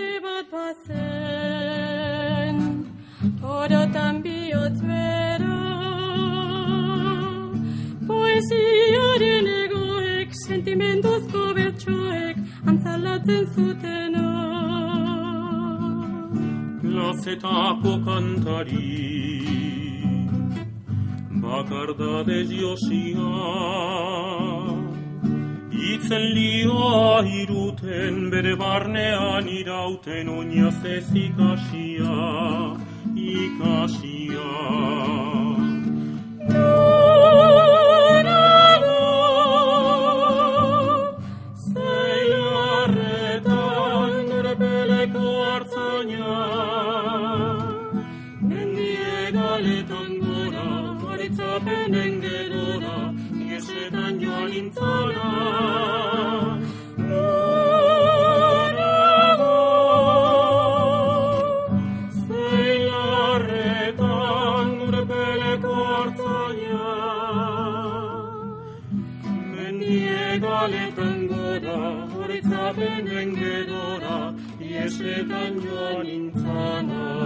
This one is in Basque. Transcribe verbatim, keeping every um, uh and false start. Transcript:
bide bat bazen, orotan bihotz bero, poesiaren egoek, sentimenduzko bertsoek, antzalatzen zuteno. Plazetako kantari, bakardadez josia, itzen lioa iruten, bere barnean irauten, oinaz ez ikasia, ikasia. Norago, zeilarretan, nore peleko hartzaina, mendie galetan gora, horitzapenen gerora, iesetan joan nintzana. Norago, zeilarretan, nore peleko hartzaina, mendie galetan gora, horitzapenen gerora, iesetan joan nintzana.